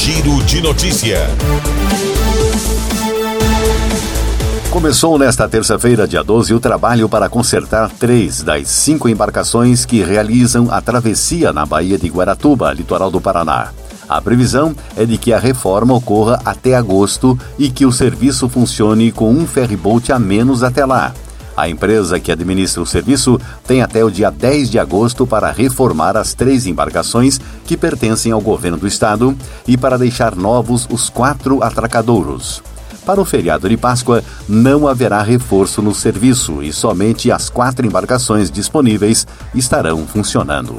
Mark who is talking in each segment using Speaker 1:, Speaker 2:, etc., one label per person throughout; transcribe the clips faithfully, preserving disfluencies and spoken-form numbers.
Speaker 1: Giro de Notícia.
Speaker 2: Começou nesta terça-feira, dia doze, o trabalho para consertar três das cinco embarcações que realizam a travessia na Baía de Guaratuba, litoral do Paraná. A previsão é de que a reforma ocorra até agosto e que o serviço funcione com um ferryboat a menos até lá. A empresa que administra o serviço tem até o dia dez de agosto para reformar as três embarcações que pertencem ao governo do estado e para deixar novos os quatro atracadouros. Para o feriado de Páscoa, não haverá reforço no serviço e somente as quatro embarcações disponíveis estarão funcionando.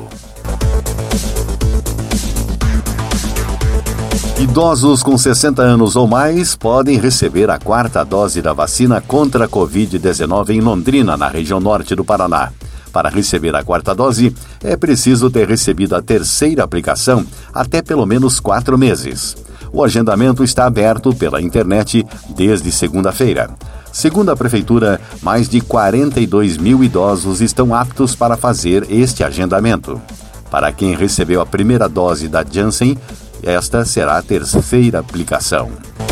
Speaker 2: Idosos com sessenta anos ou mais podem receber a quarta dose da vacina contra a covid dezenove em Londrina, na região norte do Paraná. Para receber a quarta dose, é preciso ter recebido a terceira aplicação até pelo menos quatro meses. O agendamento está aberto pela internet desde segunda-feira. Segundo a Prefeitura, mais de quarenta e dois mil idosos estão aptos para fazer este agendamento. Para quem recebeu a primeira dose da Janssen, esta será a terceira aplicação.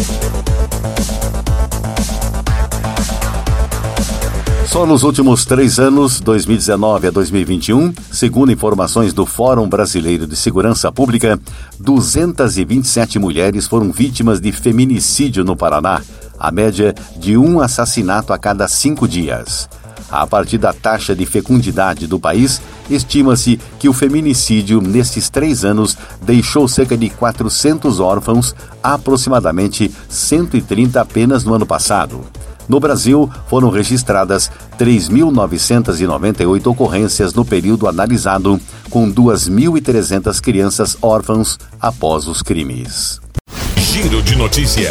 Speaker 2: Só nos últimos três anos, dois mil e dezenove a dois mil e vinte e um, segundo informações do Fórum Brasileiro de Segurança Pública, duzentas e vinte e sete mulheres foram vítimas de feminicídio no Paraná, a média de um assassinato a cada cinco dias. A partir da taxa de fecundidade do país, estima-se que o feminicídio nesses três anos deixou cerca de quatrocentos órfãos, aproximadamente cento e trinta apenas no ano passado. No Brasil, foram registradas três mil novecentas e noventa e oito ocorrências no período analisado, com duas mil e trezentas crianças órfãos após os crimes.
Speaker 1: Giro de Notícia.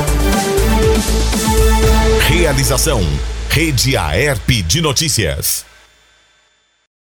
Speaker 1: Realização: Rede Aerp de Notícias.